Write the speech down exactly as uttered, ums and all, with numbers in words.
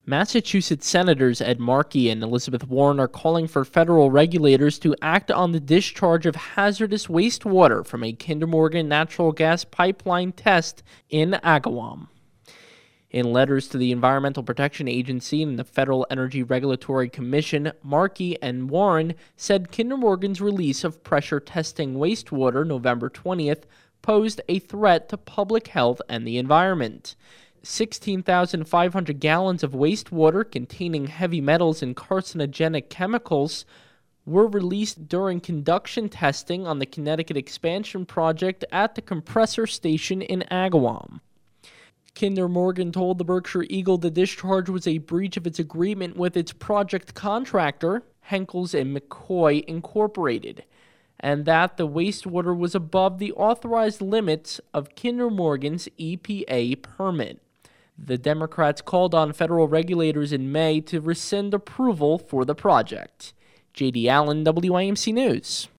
Massachusetts Senators Ed Markey and Elizabeth Warren are calling for federal regulators to act on the discharge of hazardous wastewater from a Kinder Morgan natural gas pipeline test in Agawam. In letters to the Environmental Protection Agency and the Federal Energy Regulatory Commission, Markey and Warren said Kinder Morgan's release of pressure testing wastewater November twentieth posed a threat to public health and the environment. sixteen thousand five hundred gallons of wastewater containing heavy metals and carcinogenic chemicals were released during conduction testing on the Connecticut expansion project at the compressor station in Agawam. Kinder Morgan told the Berkshire Eagle the discharge was a breach of its agreement with its project contractor, Henkels and McCoy Incorporated, and that the wastewater was above the authorized limits of Kinder Morgan's E P A permit. The Democrats called on federal regulators in May to rescind approval for the project. J D Allen, W I M C News.